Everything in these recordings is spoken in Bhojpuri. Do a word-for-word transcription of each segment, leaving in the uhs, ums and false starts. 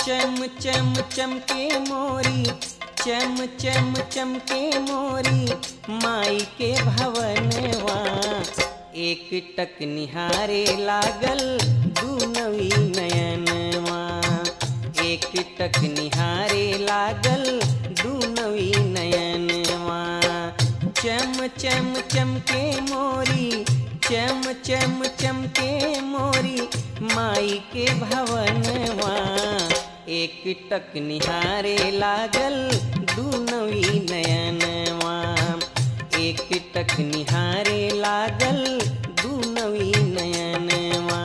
चम चम चमके मोरी, चम चम चमके मोरी माई के भवनवा। एक टक निहारे लागल दुनवी नयनवा। एक टक निहारे लागल दुनवी नयनवा। चम चम चमके मोरी, चम चम चमके मोरी माई के भवनवा। एक टक निहारे लागल दुनवी नयनवा। एक टक निहारे लागल दुनवी नयनवा।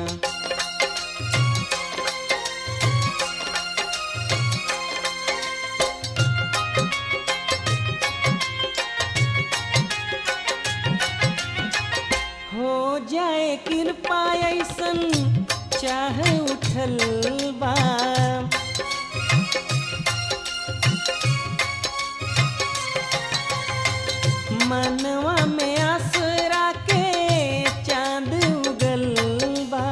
हो जाए कृपा ऐसन चाह उठल बा। मनवा में आसरा के चांद उगल बा।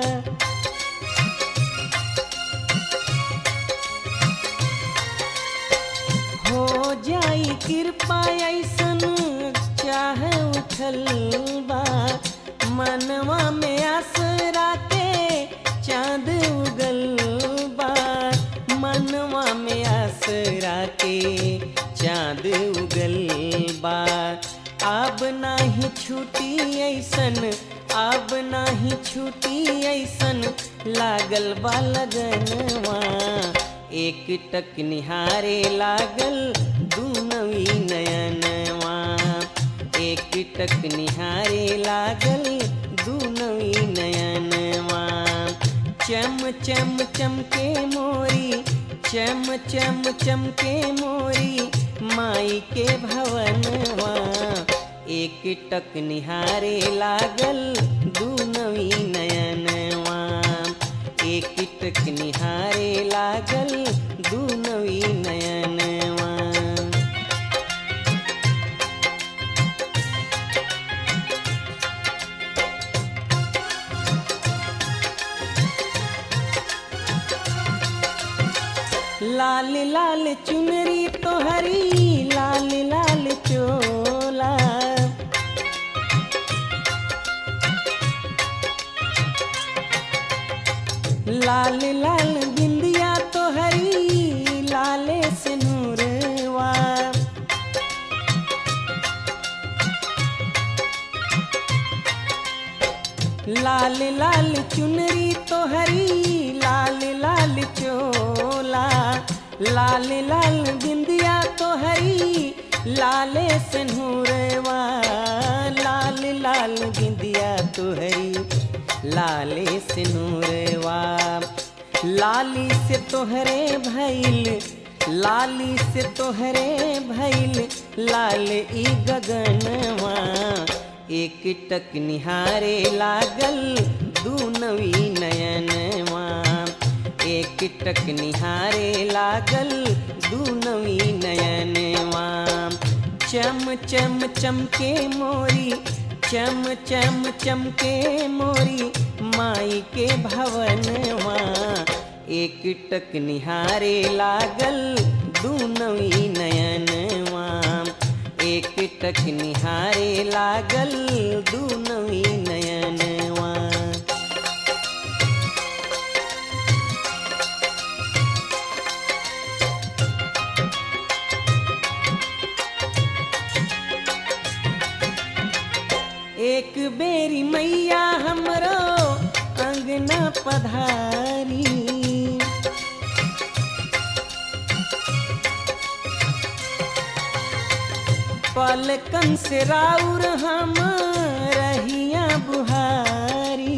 हो जाई कृपा ऐसन चाह उठल बा। मनवा में आसरा के चांद उगल बा। मनवा में आसरा के चांद उगल बा। अब नाही छूटी ऐसन, अब नाही छूटी ऐसन लागल बा लगनवा। एक टक निहारे लागल दुनवी नयनवा। एक टक निहारे लागल दुनवी नयनवा। चम चम चमके मोरी, चम चम चमके मोरी माई के भवनवा। एक टक निहारे लागल दुनवी नयनवा। एक टक निहारे लागल दुनवी नयनवा। लाल लाल चुनरी तोहरी, लाल लाल चोला। लाल लाल बिंदिया तोहरी, लाले सिनुरवा। लाल लाल चुनरी तोहरी, लाल लाल चोला। लाल लाल बिंदिया तोहरी, लाले सिनुरवा। लाल लाल बिंदिया तोहरी, लाले सिनुरवा। लाली से तोहरे भइल, लाली से तोहरे भइल लाल ई गगनवा। एक टक निहारे लागल दुनवी नयनवा। एक टक निहारे लागल दुनवी नयनवा। चम चम चमके मोरी, चम चम चमके मोरी माई के भवनवा। एक टक निहारे लागल दुनवी नयनवा। एक टक निहारे लागल दुनवी नयनवा। एक बेरी मैया हमरो अंगना पधारी। पलकन से राउर हम रहिया बुहारी।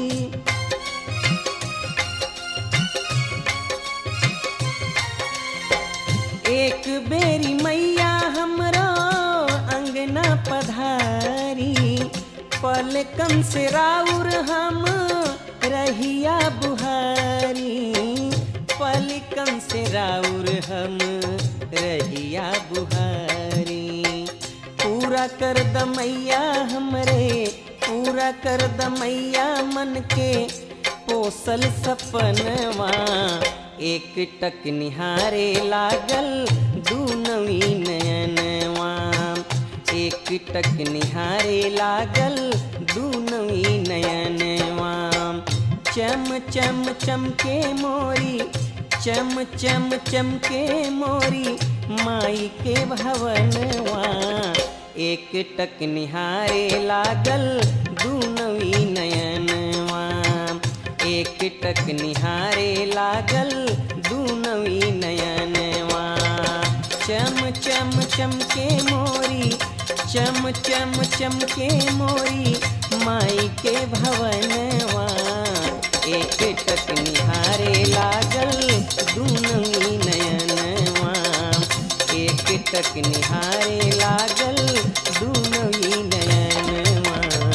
एक बेरी मैया हमरो अंगना पधारी। पलकन से राउर हम रहिया बुहारी। पलकन से राउर हम रहिया बुहारी। पूरा कर द मैया हमरे, पूरा कर द मैया मन के पोसल सपनवा। एक टक निहारे लागल दूनवी नयनवा। एक टक निहारे लागल दूनवी नयनवा। चम चम चमके मोरी चम चम चमके मोरी माई के भवनवा। एक टक निहारे लागल दूनवी नयनवा। एक टक निहारे लागल दूनवी नयनवा। चम चम चमके मोरी चम चम चमके मोरी माई के भवनवा। एक टक निहारे लागल दूनवी नयनवा। एक टक निहारे लागल दूनवी नयनवा।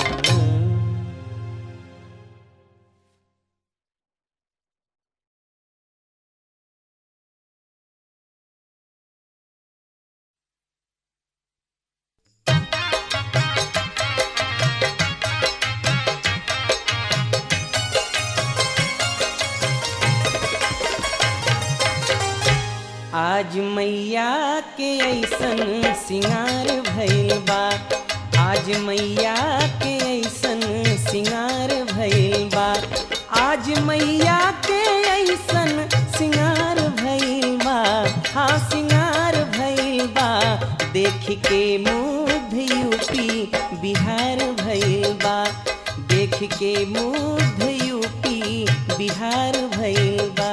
आज मैया के ऐसन सिंगार भइल बा। आज मैया के ऐसन सिंगार भइल बा। आज मैया के ऐसन सिंगार भइल बा। हाँ सिंगार भइल बा। देख के मुग्ध यूपी बिहार भइल बा। देख के मुग्ध यूपी बिहार भइल बा।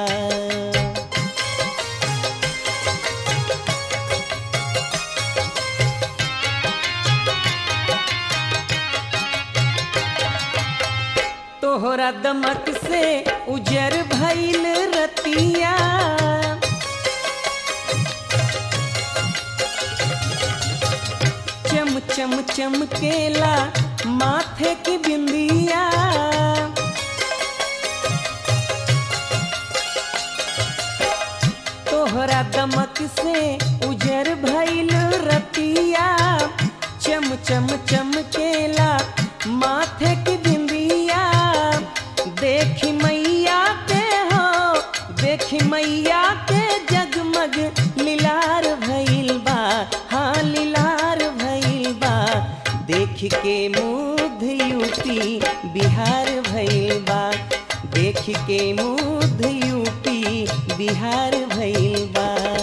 तोहरा दमक से उजर भइल रतिया। चम चम चमकेला माथे की बिंदिया। तोहरा दमक से उजर भइल रतिया। चम चम चमकेला माथे की बिंदिया। देखी मैया के हो देखी मैया के जगमग लीलार भइल बा। हाँ लीलार भइल बा। देख के मुग्ध यूपी बिहार भइल बा। देख के मुग्ध यूपी बिहार भइल बा।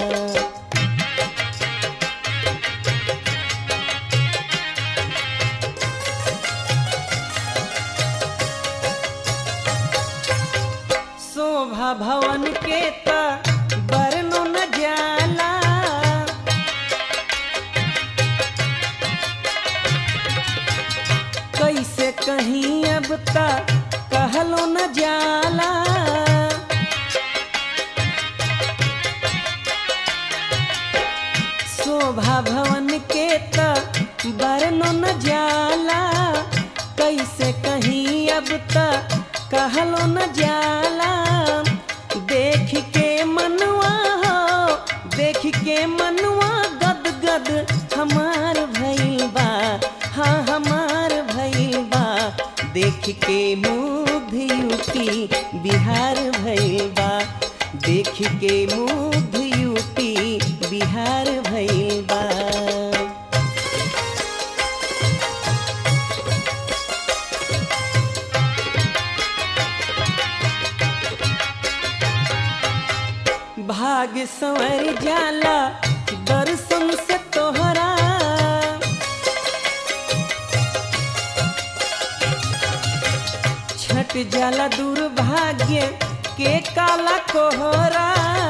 शोभा भवन के त बरनो न जाला। कैसे कहीं अब त कहलो न जाला। शोभा भवन के त बरनो न जाला। कैसे कहीं अब त कहलो न जाला। देख के मनवा हो देख के मनवा गद गद हमार भइल बा। हाँ हमार भइल बा। देख के मुग्ध यूपी बिहार भइल बा। देख के मुग्ध यूपी बिहार भइल बा। भाग संवर जाला दर्शन से तोहरा। छट जाला दुर्भाग्य के काला कोहरा।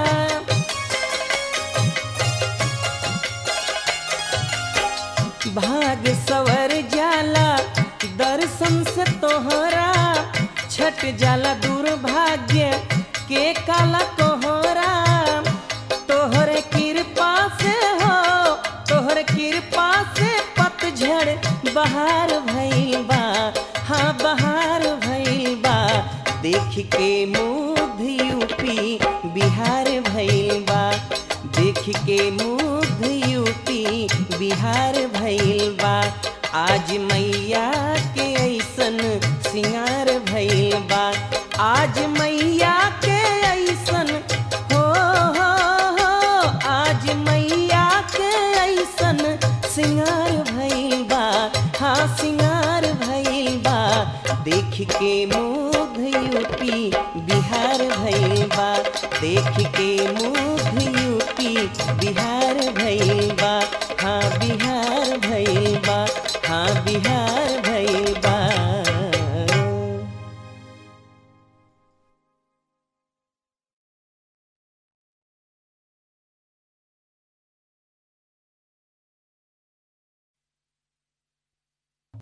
भाग संवर जाला दर्शन से तोहरा। छट जाला दुर्भाग्य के काला कोहरा। तोहरे कृपा से हो तोहरे कृपा से पतझड़ बहार भइल बा। हाँ बहार भइल बा। देख के मुग्ध यूपी बिहार भइल बा। देख के मुग्ध यूपी बिहार भइल बा। आज मैया के ऐसन सिंगार भइल बा। आज मैया के ऐसन देख के मुग्ध यूपी बिहार भइल बा, देख के मुग्ध यूपी बिहार भइल बा।